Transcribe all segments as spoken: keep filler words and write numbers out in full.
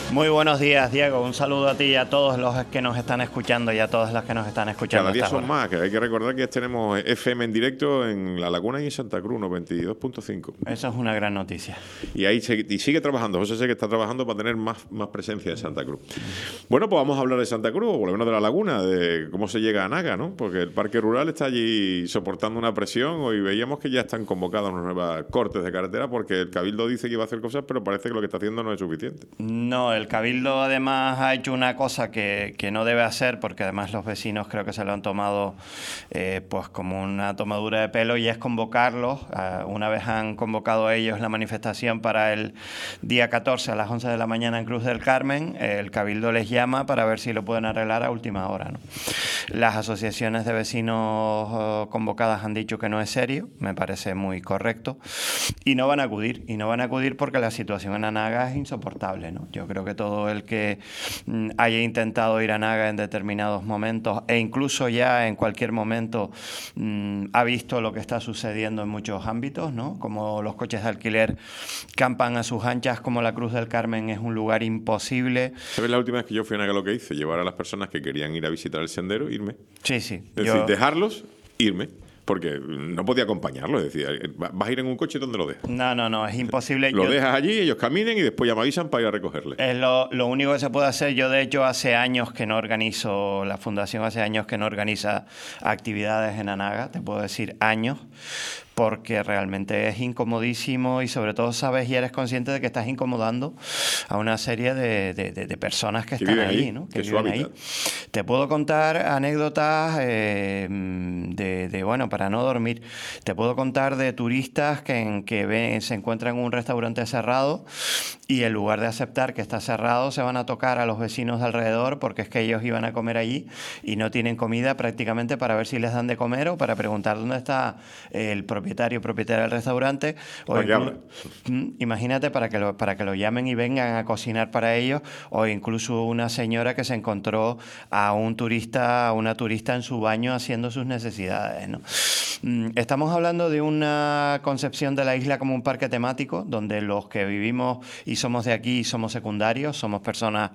Muy buenos días, Diego. Un saludo a ti y a todos los que nos están escuchando y a todas las que nos están escuchando. Cada día esta son hora. más, que hay que recordar que tenemos F M en directo en La Laguna y en Santa Cruz, noventa y dos punto cinco. Eso es una gran noticia. Y ahí se, y sigue trabajando, José sé que está trabajando para tener más, más presencia en Santa Cruz. Bueno, pues vamos a hablar de Santa Cruz, o por lo menos de La Laguna, de cómo se llega a Naga, ¿no? Porque el Parque Rural está allí soportando una presión. Hoy veíamos que ya están convocadas unas nuevas cortes de carretera porque el Cabildo dice que iba a hacer cosas, pero parece que lo que está haciendo no es suficiente. No, el Cabildo además ha hecho una cosa que, que no debe hacer, porque además los vecinos creo que se lo han tomado eh, pues como una tomadura de pelo, y es convocarlos. Uh, una vez han convocado a ellos la manifestación para el día catorce a las once de la mañana en Cruz del Carmen, eh, el Cabildo les llama para ver si lo pueden arreglar a última hora, ¿no? Las asociaciones de vecinos uh, convocadas han dicho que no es serio, me parece muy correcto, y no van a acudir, y no van a acudir porque la situación en Anaga es insoportable, ¿no? Yo creo que todo el que mm, haya intentado ir a Naga en determinados momentos, e incluso ya en cualquier momento, mm, ha visto lo que está sucediendo en muchos ámbitos, ¿no? Como los coches de alquiler campan a sus anchas, como la Cruz del Carmen es un lugar imposible. ¿Sabes la última vez que yo fui a Naga lo que hice? Llevar a las personas que querían ir a visitar el sendero, irme. Sí, sí. Es yo... decir, dejarlos, irme. Porque no podía acompañarlos. Es decir, vas a ir en un coche, ¿dónde lo dejas? No, no, no, es imposible. Lo yo... dejas allí, ellos caminen y después ya me avisan para ir a recogerles. Es lo, lo único que se puede hacer. Yo, de hecho, hace años que no organizo, la Fundación hace años que no organiza actividades en Anaga, te puedo decir años, porque realmente es incomodísimo y sobre todo sabes y eres consciente de que estás incomodando a una serie de, de, de, de personas que, que están ahí, ahí, ¿no? Que, que viven ahí. Te puedo contar anécdotas eh, de, de, bueno, para no dormir, te puedo contar de turistas que, en, que ven, se encuentran en un restaurante cerrado y en lugar de aceptar que está cerrado se van a tocar a los vecinos de alrededor porque es que ellos iban a comer allí y no tienen comida prácticamente para ver si les dan de comer o para preguntar dónde está el propietario propietario, propietaria del restaurante, o incluso, imagínate para que, lo, para que lo llamen y vengan a cocinar para ellos, o incluso una señora que se encontró a un turista, a una turista en su baño haciendo sus necesidades, ¿no? Estamos hablando de una concepción de la isla como un parque temático, donde los que vivimos y somos de aquí somos secundarios, somos personas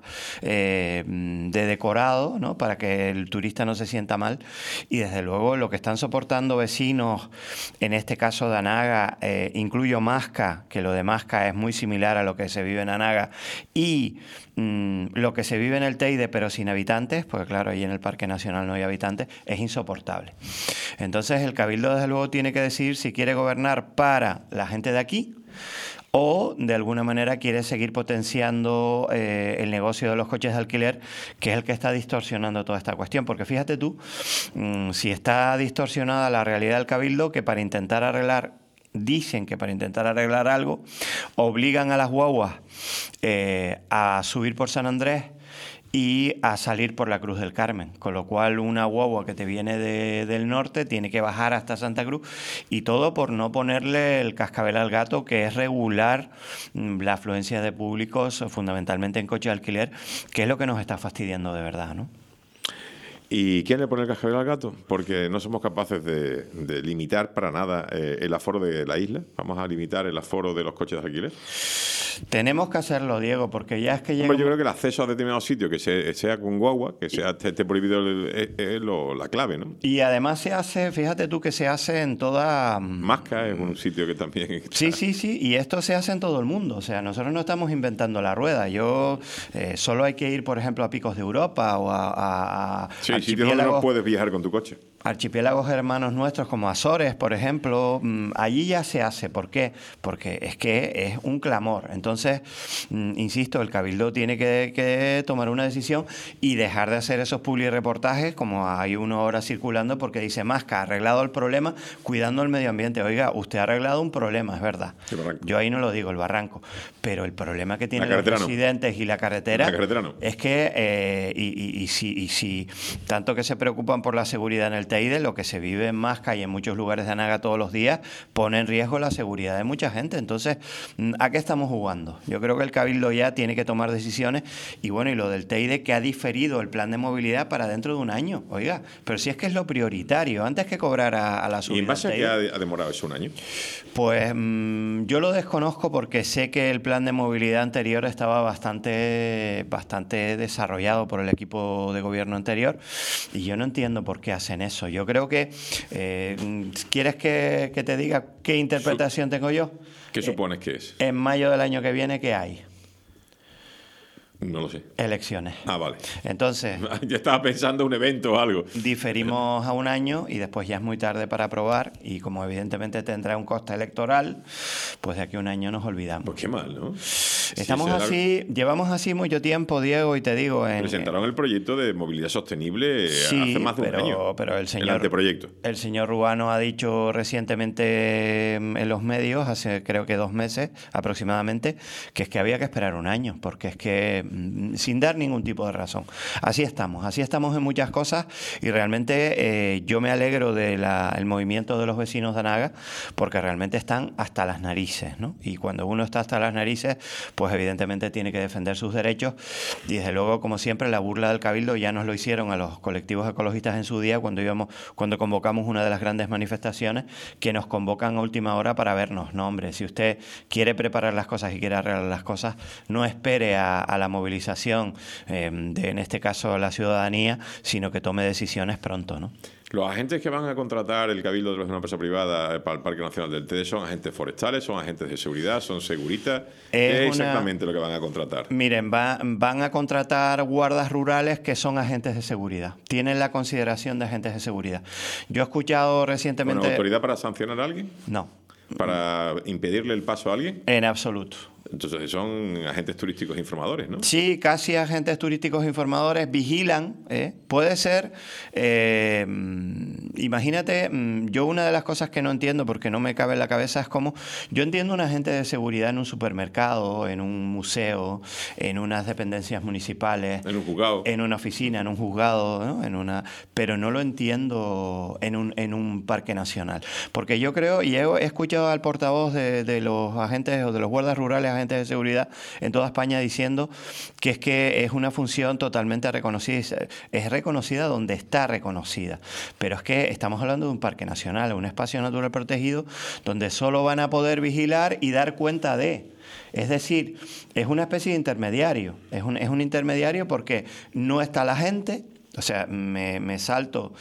eh, de decorado, ¿no? Para que el turista no se sienta mal, y desde luego lo que están soportando vecinos en este caso de Anaga, eh, incluyo Masca, que lo de Masca es muy similar a lo que se vive en Anaga, y mmm, lo que se vive en el Teide, pero sin habitantes, porque claro, ahí en el Parque Nacional no hay habitantes, es insoportable. Entonces el Cabildo desde luego tiene que decidir si quiere gobernar para la gente de aquí o de alguna manera quiere seguir potenciando eh, el negocio de los coches de alquiler, que es el que está distorsionando toda esta cuestión. Porque fíjate tú, mmm, si está distorsionada la realidad del Cabildo, que para intentar arreglar, dicen que para intentar arreglar algo, obligan a las guaguas eh, a subir por San Andrés y a salir por la Cruz del Carmen, con lo cual una guagua que te viene de, del norte tiene que bajar hasta Santa Cruz, y todo por no ponerle el cascabel al gato, que es regular la afluencia de públicos, fundamentalmente en coche de alquiler, que es lo que nos está fastidiando de verdad, ¿no? ¿Y quién le pone el cascabel al gato? Porque no somos capaces de, de limitar para nada eh, el aforo de la isla. Vamos a limitar el aforo de los coches de alquiler. Tenemos que hacerlo, Diego, porque ya es que llega... Hombre, yo creo que el acceso a determinados sitios, que se, sea con guagua, que sea esté prohibido, es, es lo, la clave, ¿no? Y además se hace, fíjate tú que se hace en toda... Masca es un sitio que también... Está... Sí, sí, sí, y esto se hace en todo el mundo. O sea, nosotros no estamos inventando la rueda. Yo eh, solo hay que ir, por ejemplo, a Picos de Europa o a... a, a sí, sitios donde no puedes viajar con tu coche. Archipiélagos hermanos nuestros como Azores, por ejemplo, allí ya se hace. ¿Por qué? Porque es que es un clamor. Entonces, insisto, el Cabildo tiene que, que tomar una decisión y dejar de hacer esos publireportajes como hay uno ahora circulando, porque dice Masca ha arreglado el problema cuidando el medio ambiente. Oiga, usted ha arreglado un problema, es verdad. Yo ahí no lo digo, el barranco. Pero el problema que tienen los residentes no. y la carretera, la carretera no. es que, eh, y, y, y, si, y si tanto que se preocupan por la seguridad en el Teide, lo que se vive en Masca y en muchos lugares de Anaga todos los días, pone en riesgo la seguridad de mucha gente. Entonces, ¿a qué estamos jugando? Yo creo que el Cabildo ya tiene que tomar decisiones y bueno, y lo del Teide que ha diferido el plan de movilidad para dentro de un año. Oiga, pero si es que es lo prioritario, antes que cobrar a, a la subida. ¿Y en base a qué ha, ha demorado eso un año? Pues mmm, yo lo desconozco porque sé que el plan de movilidad anterior estaba bastante, bastante desarrollado por el equipo de gobierno anterior y yo no entiendo por qué hacen eso. Yo creo que... Eh, ¿Quieres que, que te diga qué interpretación tengo yo? ¿Qué supones que es? En mayo del año que viene, ¿qué hay? No lo sé. Elecciones. Ah, vale. Entonces... Ya estaba pensando un evento o algo. Diferimos a un año y después ya es muy tarde para aprobar y como evidentemente tendrá un coste electoral, pues de aquí a un año nos olvidamos. Pues qué mal, ¿no? Estamos sí, así, la... llevamos así mucho tiempo, Diego, y te digo... En, Presentaron el proyecto de movilidad sostenible sí, hace más de pero, un año. pero el señor, el anteproyecto. El señor Ruano ha dicho recientemente en los medios, hace creo que dos meses aproximadamente, que es que había que esperar un año, porque es que sin dar ningún tipo de razón. Así estamos, así estamos en muchas cosas y realmente eh, yo me alegro del movimiento de los vecinos de Anaga porque realmente están hasta las narices, ¿no? Y cuando uno está hasta las narices, pues evidentemente tiene que defender sus derechos y desde luego, como siempre, la burla del Cabildo ya nos lo hicieron a los colectivos ecologistas en su día cuando íbamos, cuando convocamos una de las grandes manifestaciones que nos convocan a última hora para vernos. No, hombre, si usted quiere preparar las cosas y quiere arreglar las cosas, no espere a, a la movilización Eh, de, en este caso, la ciudadanía, sino que tome decisiones pronto, ¿no? Los agentes que van a contratar el Cabildo a través de una empresa privada para el Parque Nacional del Teide son agentes forestales, son agentes de seguridad, son seguritas. ¿Qué es exactamente una... lo que van a contratar? Miren, va, van a contratar guardas rurales que son agentes de seguridad. Tienen la consideración de agentes de seguridad. Yo he escuchado recientemente... ¿Bueno, autoridad para sancionar a alguien? No. ¿Para impedirle el paso a alguien? En absoluto. Entonces son agentes turísticos informadores, ¿no? Sí, casi agentes turísticos informadores, vigilan, ¿eh? Puede ser, eh, imagínate, yo una de las cosas que no entiendo porque no me cabe en la cabeza es como, yo entiendo un agente de seguridad en un supermercado, en un museo, en unas dependencias municipales, en un juzgado, en una oficina, en un juzgado, ¿no? En una, pero no lo entiendo en un, en un parque nacional, porque yo creo, y he, he escuchado al portavoz de, de los agentes o de los guardas rurales, agentes de seguridad en toda España diciendo que es que es una función totalmente reconocida, es reconocida donde está reconocida, pero es que estamos hablando de un parque nacional, un espacio natural protegido donde solo van a poder vigilar y dar cuenta de. Es decir, es una especie de intermediario, es un, es un intermediario porque no está la gente. O sea, me, me salto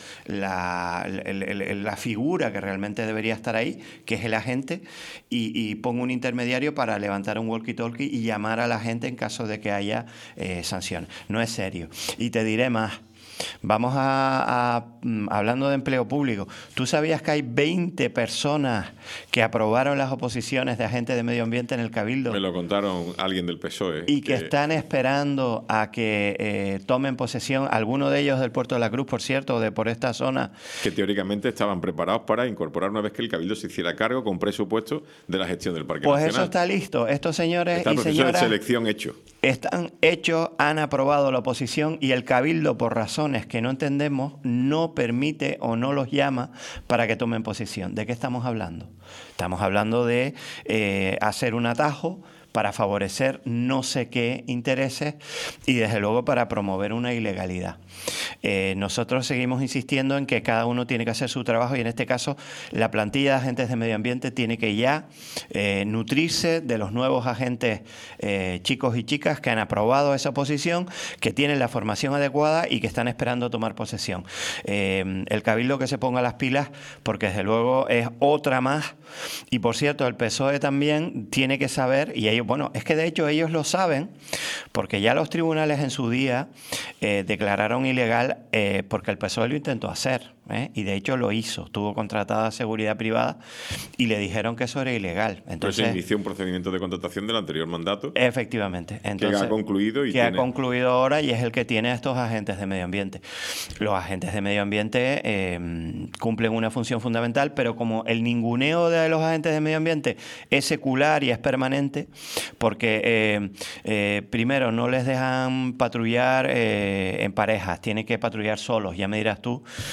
la, la, la figura que realmente debería estar ahí, que es el agente, y, y pongo un intermediario para levantar un walkie-talkie y llamar a la gente en caso de que haya eh, sanciones. No es serio. Y te diré más. Vamos a, a, hablando de empleo público, ¿tú sabías que hay veinte personas que aprobaron las oposiciones de agentes de medio ambiente en el Cabildo? Me lo contaron alguien del P S O E. Y que, que están esperando a que eh, tomen posesión, algunos de ellos del Puerto de la Cruz, por cierto, de por esta zona. Que teóricamente estaban preparados para incorporar una vez que el Cabildo se hiciera cargo con presupuesto de la gestión del Parque pues Nacional. Pues eso está listo. Estos señores está y señoras... de selección hecho. Están hechos, han aprobado la oposición y el Cabildo, por razones que no entendemos, no permite o no los llama para que tomen posesión. ¿De qué estamos hablando? Estamos hablando de eh, hacer un atajo para favorecer no sé qué intereses y desde luego para promover una ilegalidad. Eh, nosotros seguimos insistiendo en que cada uno tiene que hacer su trabajo y en este caso la plantilla de agentes de medio ambiente tiene que ya eh, nutrirse de los nuevos agentes eh, chicos y chicas que han aprobado esa posición, que tienen la formación adecuada y que están esperando tomar posesión. Eh, el Cabildo que se ponga las pilas porque desde luego es otra más y por cierto el P S O E también tiene que saber y ellos, bueno, es que de hecho ellos lo saben porque ya los tribunales en su día eh, declararon ilegal eh, porque el P S O E lo intentó hacer ¿eh? Y de hecho lo hizo, tuvo contratada seguridad privada y le dijeron que eso era ilegal. Entonces Pero se inició un procedimiento de contratación del anterior mandato. Efectivamente. Entonces, que ha concluido y que tiene... ha concluido ahora y es el que tiene a estos agentes de medio ambiente. Los agentes de medio ambiente eh, cumplen una función fundamental, pero como el ninguneo de los agentes de medio ambiente es secular y es permanente, porque eh, eh, primero no les dejan patrullar eh, en parejas, tienen que patrullar solos, ya me dirás tú, eh,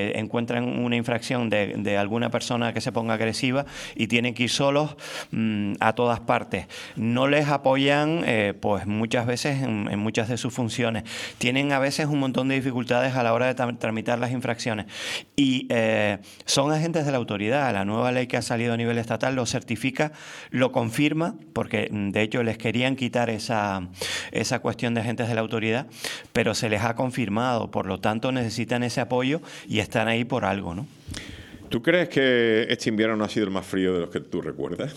eh, encuentran una infracción de, de alguna persona que se ponga agresiva y tienen que ir solos mmm, a todas partes. No les apoyan eh, pues muchas veces en, en muchas de sus funciones. Tienen a veces un montón de dificultades a la hora de tra tramitar las infracciones. Y eh, son agentes de la autoridad. La nueva ley que ha salido a nivel estatal lo certifica, lo confirma, porque de hecho les querían quitar esa, esa cuestión de agentes de la autoridad, pero se les ha confirmado, por lo tanto necesitan ese apoyo y están ahí por algo, ¿no? ¿Tú crees que este invierno no ha sido el más frío de los que tú recuerdas?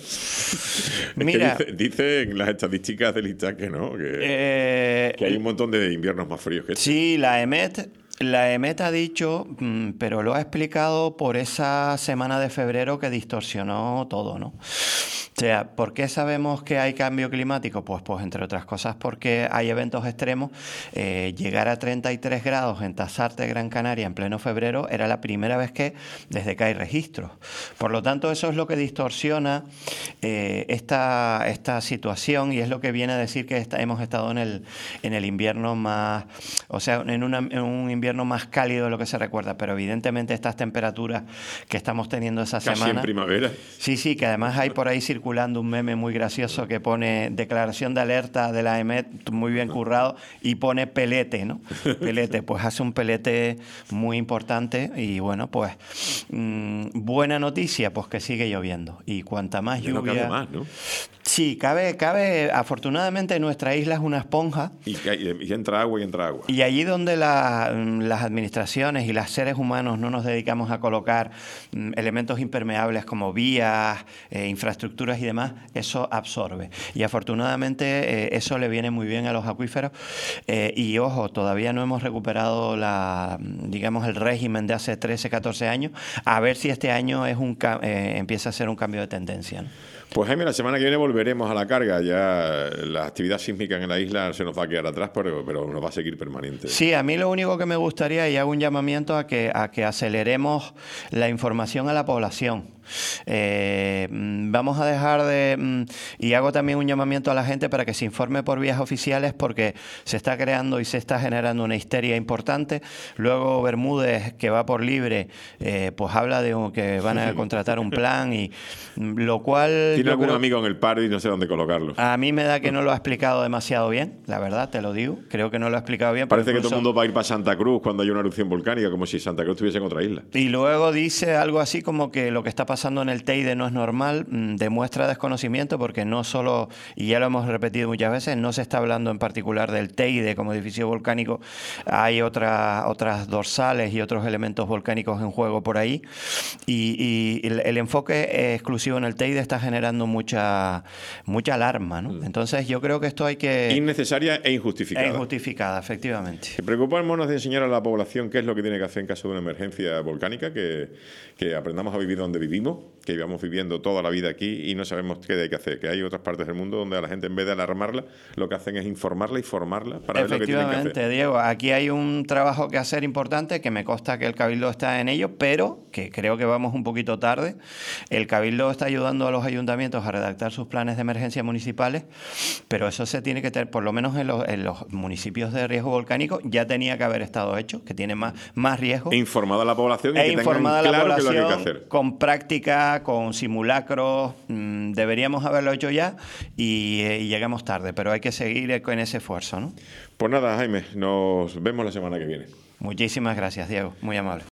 Mira, es que dice, dicen las estadísticas del I T A C que no, que, eh, que hay un montón de inviernos más fríos que este. Sí, la EMET... La EMET ha dicho, pero lo ha explicado por esa semana de febrero que distorsionó todo, ¿no? O sea, ¿por qué sabemos que hay cambio climático? Pues, pues entre otras cosas porque hay eventos extremos. Eh, llegar a treinta y tres grados en Tasarte, Gran Canaria, en pleno febrero, era la primera vez que desde que hay registros. Por lo tanto, eso es lo que distorsiona eh, esta, esta situación y es lo que viene a decir que está, hemos estado en el, en el invierno más... O sea, en, una, en un invierno más cálido de lo que se recuerda, pero evidentemente estas temperaturas que estamos teniendo esa Casi semana... en primavera. Sí, sí, que además hay por ahí circulando un meme muy gracioso que pone declaración de alerta de la EMET, muy bien currado, y pone pelete, ¿no? Pelete, pues hace un pelete muy importante y bueno, pues mmm, buena noticia, pues que sigue lloviendo y cuanta más ya lluvia... No cabe más, ¿no? Sí, cabe, cabe, afortunadamente nuestra isla es una esponja. Y, y entra agua y entra agua. Y allí donde la, las administraciones y los seres humanos no nos dedicamos a colocar mm, elementos impermeables como vías, eh, infraestructuras y demás, eso absorbe. Y afortunadamente eh, eso le viene muy bien a los acuíferos. Eh, y ojo, todavía no hemos recuperado la, digamos, el régimen de hace trece, catorce años. A ver si este año es un eh, empieza a ser un cambio de tendencia, ¿no? Pues Jaime, la semana que viene volveremos a la carga. Ya la actividad sísmica en la isla se nos va a quedar atrás, pero, pero nos va a seguir permanente. Sí, a mí lo único que me gustaría, y hago un llamamiento a que, a que aceleremos la información a la población. Eh, vamos a dejar de... Y hago también un llamamiento a la gente para que se informe por vías oficiales porque se está creando y se está generando una histeria importante. Luego Bermúdez, que va por libre, eh, pues habla de un, que van a contratar un plan y lo cual... Tiene algún creo, amigo en el paro y no sé dónde colocarlo. A mí me da que no lo ha explicado demasiado bien, la verdad, te lo digo. Creo que no lo ha explicado bien. Parece incluso, que todo el mundo va a ir para Santa Cruz cuando hay una erupción volcánica, como si Santa Cruz estuviese en otra isla. Y luego dice algo así como que lo que está pasando en el Teide no es normal, mmm, demuestra desconocimiento porque no solo, y ya lo hemos repetido muchas veces, no se está hablando en particular del Teide como edificio volcánico, hay otra, otras dorsales y otros elementos volcánicos en juego por ahí, y, y el, el enfoque exclusivo en el Teide está generando mucha, mucha alarma, ¿no? Entonces yo creo que esto hay que... Innecesaria e injustificada. E injustificada, efectivamente. Preocupémonos de enseñar a la población qué es lo que tiene que hacer en caso de una emergencia volcánica, que, que aprendamos a vivir donde vivimos, que íbamos viviendo toda la vida aquí y no sabemos qué hay que hacer, que hay otras partes del mundo donde a la gente en vez de alarmarla, lo que hacen es informarla y formarla para ver lo que tienen que hacer. Efectivamente, Diego, aquí hay un trabajo que hacer importante, que me consta que el Cabildo está en ello, pero que creo que vamos un poquito tarde. El Cabildo está ayudando a los ayuntamientos a redactar sus planes de emergencia municipales, pero eso se tiene que tener, por lo menos en los, en los municipios de riesgo volcánico, ya tenía que haber estado hecho, que tiene más, más riesgo. E informada a la población y e que informada tengan claro a la qué es lo que hay que población hacer. Con práctica, con simulacros, mmm, deberíamos haberlo hecho ya y, eh, y llegamos tarde, pero hay que seguir con ese esfuerzo, ¿no? Pues nada, Jaime, nos vemos la semana que viene. Muchísimas gracias, Diego, muy amable.